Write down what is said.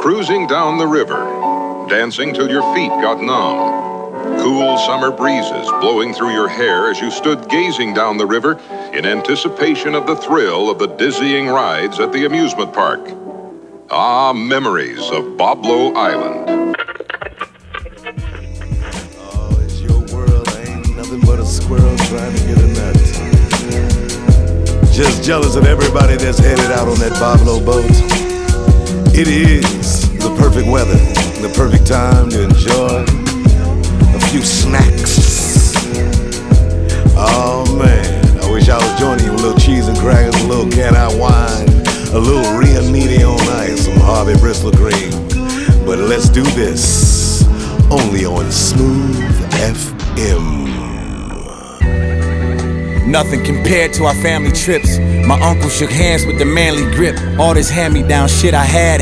Cruising down the river, dancing till your feet got numb. Cool summer breezes blowing through your hair as you stood gazing down the river in anticipation of the thrill of the dizzying rides at the amusement park. Ah, memories of Boblo Island. Oh, it's your world, ain't nothing but a squirrel trying to get a nut. Just jealous of everybody that's headed out on that Boblo boat. It is the perfect weather, the perfect time to enjoy a few snacks. Oh man, I wish I was joining you with a little cheese and crackers, a little can-I wine, a little Rio Niti on ice, some Harvey Bristol cream. But let's do this only on Smooth FM. Nothing compared to our family trips. My uncle shook hands with the manly grip. All this hand-me-down shit I had